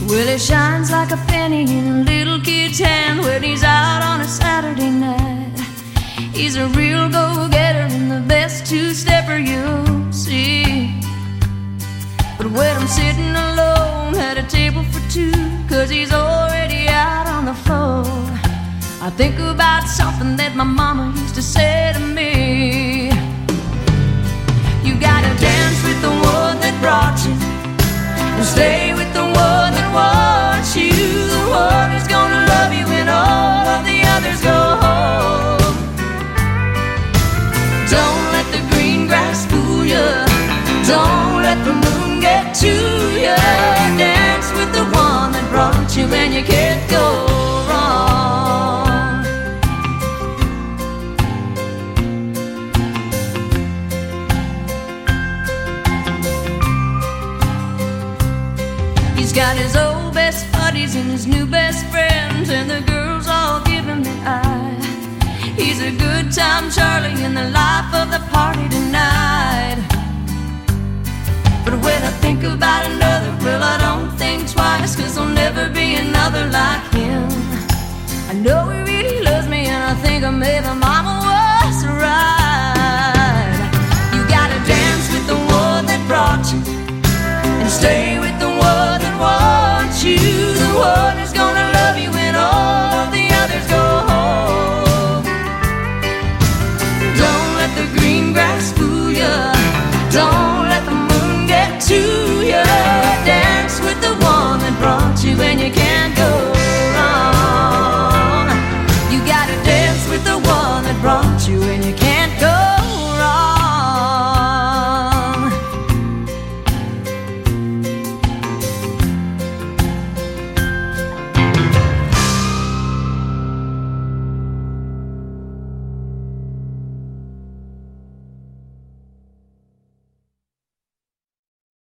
Well, it shines like a penny in a little kid's hand when he's out on a Saturday night. He's a real go-getter and the best two-stepper you'll see. But when I'm sitting alone at a table for two, 'cause he's already out on the floor, I think about something that my mama used to say to me. You gotta dance with the one that brought you, and stay with the one that wants you, the one who's gonna love you when all of the others go home. Don't let the green grass fool you, don't let the moon get to you. Dance with the one that brought you and you can't go wrong. He's got his old best buddies and his new best friends, and the girls all give him the eye. He's a good time Charlie in the life of the party tonight. But when I think about another, well, I don't think twice, 'cause there'll never be another like him. I know he really loves me, and I think maybe mama